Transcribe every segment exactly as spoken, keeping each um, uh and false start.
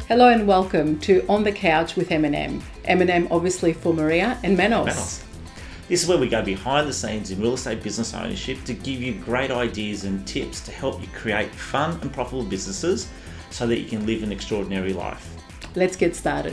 Hello and welcome to On the Couch with M and M. M and M obviously for Maria and Manos. Manos. This is where we go behind the scenes in real estate business ownership to give you great ideas and tips to help you create fun and profitable businesses so that you can live an extraordinary life. Let's get started.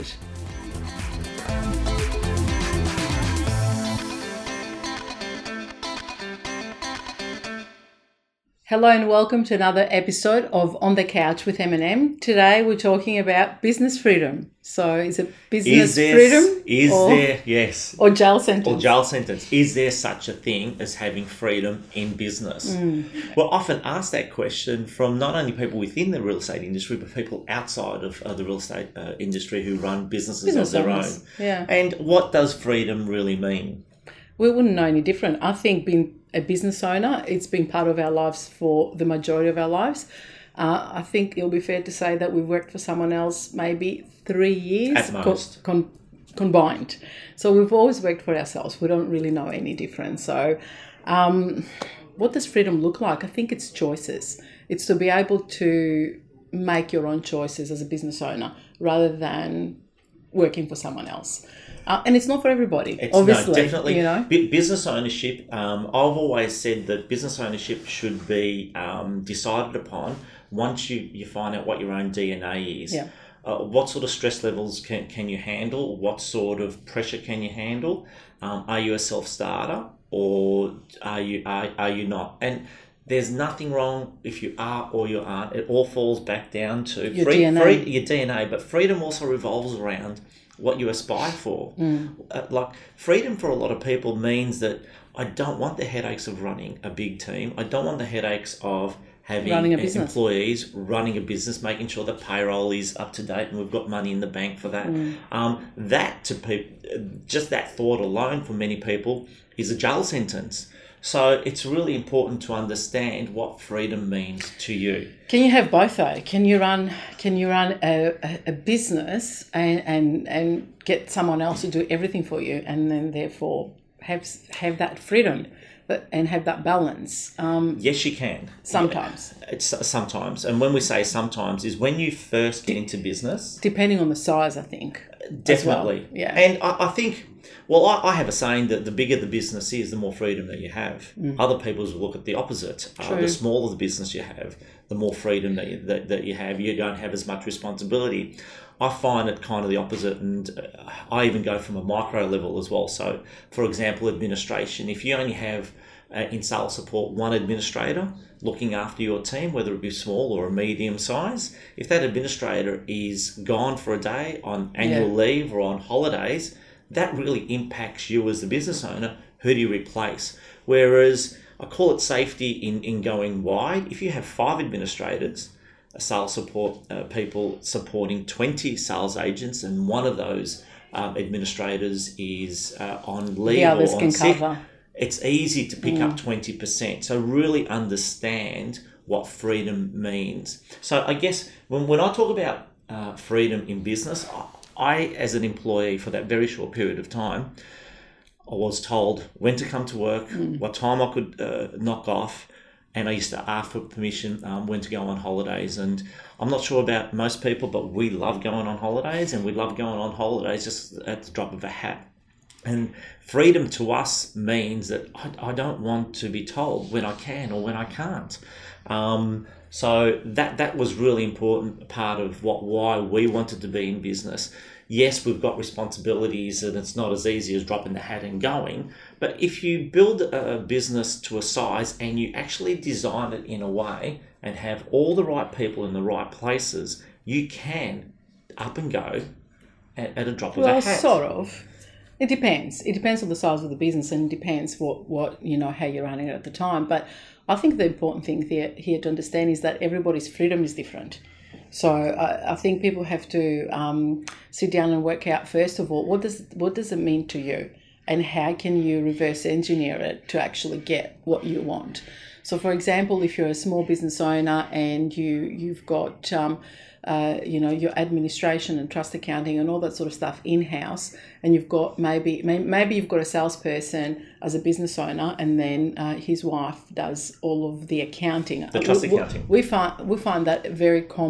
Hello and welcome to another episode of On the Couch with M and M. Today we're talking about business freedom. So is it business is there, freedom? Is or, there, yes. Or jail sentence? Or jail sentence. Is there such a thing as having freedom in business? Mm. We're often asked that question from not only people within the real estate industry, but people outside of uh, the real estate uh, industry who run businesses business of their owners. own. Yeah. And what does freedom really mean? We wouldn't know any different. I think being a business owner, it's been part of our lives for the majority of our lives. Uh, I think it'll be fair to say that we've worked for someone else maybe three years at most. Con- con- combined. So we've always worked for ourselves. We don't really know any different. So um, what does freedom look like? I think it's choices. It's to be able to make your own choices as a business owner rather than working for someone else. Uh, and it's not for everybody, it's, obviously. No, definitely. You know? Business ownership, um, I've always said that business ownership should be um, decided upon once you, you find out what your own D N A is. Yeah. Uh, what sort of stress levels can, can you handle? What sort of pressure can you handle? Um, are you a self-starter or are you are, are you not? And there's nothing wrong if you are or you aren't. It all falls back down to your free, D N A. Free, your D N A. But freedom also revolves around what you aspire for. Mm. Uh, like freedom for a lot of people means that I don't want the headaches of running a big team. I don't want the headaches of having running a business. employees, running a business, making sure that payroll is up to date and we've got money in the bank for that. Mm. Um, that to people, just that thought alone for many people is a jail sentence. So it's really important to understand what freedom means to you. Can you have both though? Can you run can you run a, a business and, and and get someone else to do everything for you and then therefore have have that freedom but and have that balance? Um, yes, you can. Sometimes. Yeah, it's sometimes. And when we say sometimes is when you first get into business. Depending on the size, I think. Definitely. Well. Yeah. And I, I think Well, I, I have a saying that the bigger the business is, the more freedom that you have. Mm. Other people will look at the opposite. Uh, the smaller the business you have, the more freedom that you, that, that you have. You don't have as much responsibility. I find it kind of the opposite, and uh, I even go from a micro level as well. So, for example, administration. If you only have uh, in sales support one administrator looking after your team, whether it be small or a medium size, if that administrator is gone for a day on annual yeah. leave or on holidays, that really impacts you as the business owner. Who do you replace? Whereas I call it safety in, in going wide. If you have five administrators, a sales support uh, people supporting twenty sales agents, and one of those um, administrators is uh, on leave the others or on can sick, cover. It's easy to pick mm. up twenty percent. So really understand what freedom means. So I guess when, when I talk about uh, freedom in business, I, I, as an employee for that very short period of time, I was told when to come to work, mm. what time I could uh, knock off, and I used to ask for permission um, when to go on holidays. And I'm not sure about most people, but we love going on holidays, and we love going on holidays just at the drop of a hat. And freedom to us means that I, I don't want to be told when I can or when I can't. Um, So that that was really important part of what why we wanted to be in business. Yes, we've got responsibilities and it's not as easy as dropping the hat and going. But if you build a business to a size and you actually design it in a way and have all the right people in the right places, you can up and go at, at a drop well, of a hat. Well, sort of. It depends. It depends on the size of the business and it depends what, what you know, how you're running it at the time. But I think the important thing here, here to understand is that everybody's freedom is different. So I, I think people have to um, sit down and work out, first of all, what does what does it mean to you? And how can you reverse engineer it to actually get what you want? So, for example, if you're a small business owner and you, you've got... Um, Uh, you know, your administration and trust accounting and all that sort of stuff in-house, and you've got maybe maybe you've got a salesperson as a business owner, and then uh, his wife does all of the accounting. The trust we, accounting. We find we find that very common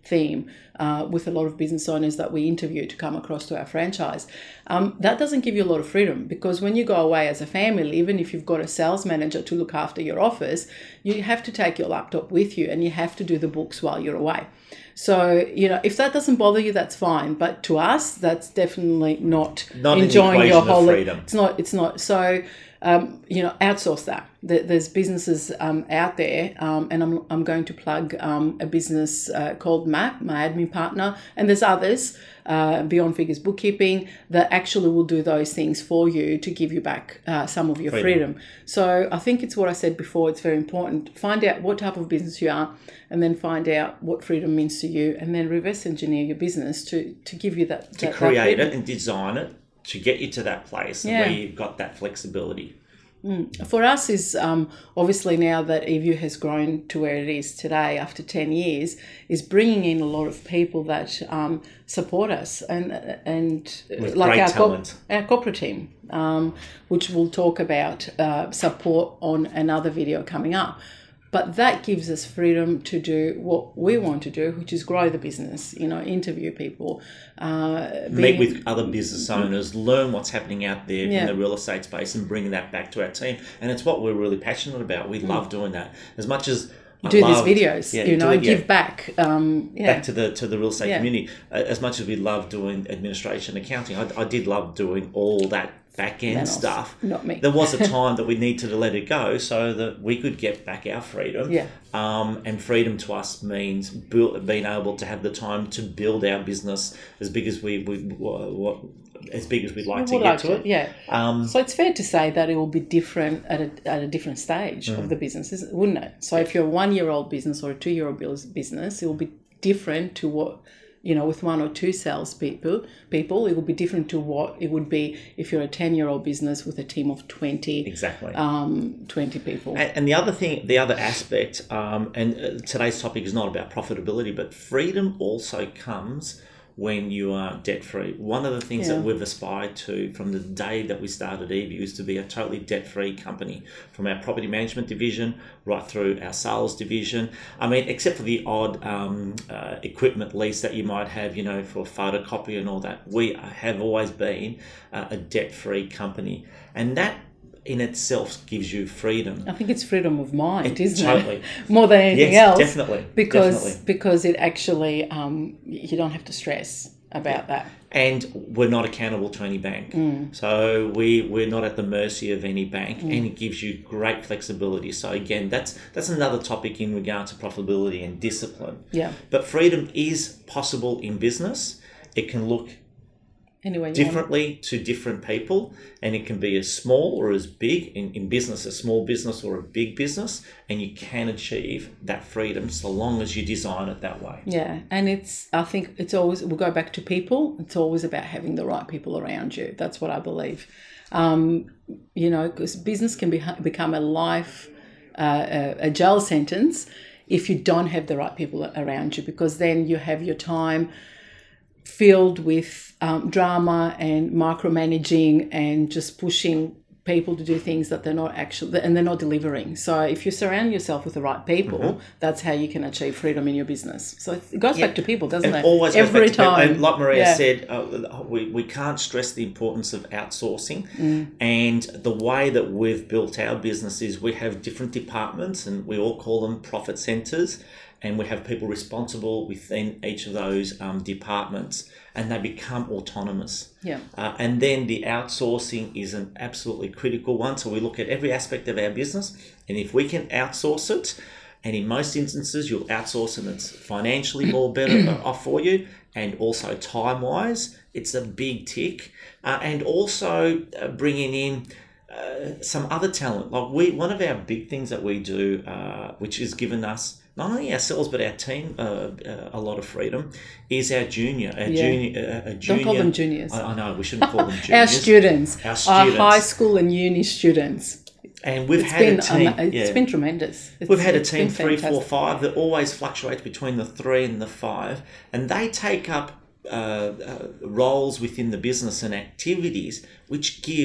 theme uh, with a lot of business owners that we interview to come across to our franchise. Um, that doesn't give you a lot of freedom, because when you go away as a family, even if you've got a sales manager to look after your office, you have to take your laptop with you and you have to do the books while you're away. So, you know, if that doesn't bother you, that's fine. But to us, that's definitely not, not enjoying your whole freedom. It's not. It's not. So, um, you know, outsource that. There's businesses um, out there, um, and I'm I'm going to plug um, a business uh, called Map, my admin partner, and there's others, uh, Beyond Figures Bookkeeping, that actually will do those things for you to give you back uh, some of your freedom. freedom. So I think it's what I said before. It's very important. Find out what type of business you are, and then find out what freedom means to you, and then reverse engineer your business to to give you that to that, create that it and design it to get you to that place yeah. where you've got that flexibility. Mm. For us is um, obviously now that eView has grown to where it is today after ten years, is bringing in a lot of people that um, support us and and With like great our, talent. Co- our corporate team, um, which we'll talk about uh, support on another video coming up. But that gives us freedom to do what we want to do, which is grow the business, you know, interview people. Uh, Meet with other business owners, learn what's happening out there yeah. in the real estate space and bringing that back to our team. And it's what we're really passionate about. We mm. love doing that. As much as I do loved, these videos, yeah, you know, it, yeah. give back. Um, yeah. Back to the to the real estate yeah. community. As much as we love doing administration, accounting, I, I did love doing all that back end stuff. Not me. There was a time that we needed to let it go so that we could get back our freedom. Yeah. Um, and freedom to us means build, being able to have the time to build our business as big as we, we what, as big as we'd like to get like to, to it. Yeah. Um, so it's fair to say that it will be different at a, at a different stage mm. of the business, wouldn't it? So if you're a one-year-old business or a two-year-old business, it will be different to what, you know, with one or two sales people, people, it will be different to what it would be if you're a ten-year-old business with a team of twenty. Exactly. Um, twenty people. And, and the other thing, the other aspect, um, and uh, today's topic is not about profitability, but freedom also comes when you are debt-free. One of the things yeah. that we've aspired to from the day that we started eView is to be a totally debt-free company, from our property management division right through our sales division. I mean, except for the odd um, uh, equipment lease that you might have, you know, for photocopy and all that, we have always been uh, a debt-free company. And that in itself gives you freedom. I think it's freedom of mind, it, isn't totally. it? More than anything yes, else. Definitely. Because definitely. because it actually um, you don't have to stress about that. And we're not accountable to any bank. Mm. So we, we're not at the mercy of any bank, mm. and it gives you great flexibility. So again, that's that's another topic in regard to profitability and discipline. Yeah. But freedom is possible in business. It can look Anyway, differently to different people, and it can be as small or as big in, in business, a small business or a big business, and you can achieve that freedom so long as you design it that way. Yeah, and it's, I think it's always, we'll go back to people, it's always about having the right people around you. That's what I believe. Um, you know, because business can be, become a life, uh, a, a jail sentence if you don't have the right people around you, because then you have your time filled with um, drama and micromanaging and just pushing people to do things that they're not actually, and they're not delivering. So if you surround yourself with the right people, mm-hmm. that's how you can achieve freedom in your business. So it goes yeah. back to people, doesn't and it? Always Every goes back time. To people. And like Maria yeah. said, uh, we, we can't stress the importance of outsourcing. Mm. And the way that we've built our business is we have different departments, and we all call them profit centers. And we have people responsible within each of those um, departments, and they become autonomous. Yeah. Uh, and then the outsourcing is an absolutely critical one. So we look at every aspect of our business, and if we can outsource it, and in most instances you'll outsource and it's financially more better off for you, and also time-wise, it's a big tick. Uh, and also uh, bringing in uh, some other talent. Like we, one of our big things that we do, uh, which has given us not only ourselves but our team uh, uh, a lot of freedom, is our junior, our yeah. junior, uh, a junior. Don't call them juniors. I, I know we shouldn't call them juniors. our students, our students, our high school and uni students. And we've it's had been, a team. Um, it's yeah. been tremendous. It's, we've had a it's team three, fantastic. four, five that always fluctuates between the three and the five, and they take up uh, uh, roles within the business and activities which give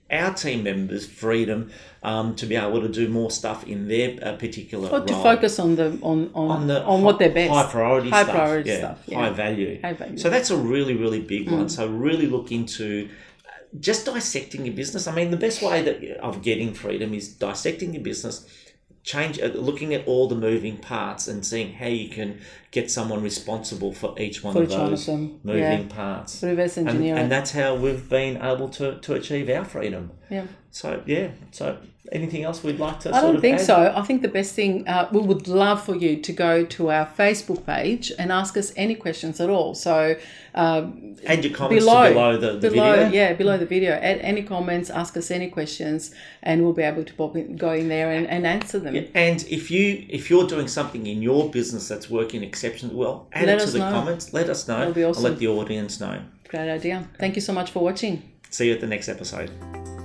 our team members freedom um, to be able to do more stuff in their uh, particular Or to role. focus on the on on, on the on high, what they're best. high priority high stuff, priority yeah, stuff, yeah. high value. High value. So that's a really really big Mm. one. So really look into just dissecting your business. I mean, the best way that of getting freedom is dissecting your business, change, uh, looking at all the moving parts and seeing how you can get someone responsible for each one For of each one those of them, moving yeah. parts. Reverse And, engineering. and that's how we've been able to, to achieve our freedom. Yeah. So yeah. So anything else we'd like to? I sort don't of think add? so. I think the best thing, uh, we would love for you to go to our Facebook page and ask us any questions at all. So um, add your comments below, to below the, the below, video. Yeah, below the video. Add any comments, ask us any questions, and we'll be able to pop in, go in there and, and answer them. Yeah, and if you if you're doing something in your business that's working exceptionally well, add Let it to us the know. comments. Let us know. That'll be awesome. I'll let the audience know. Great idea. Thank you so much for watching. See you at the next episode.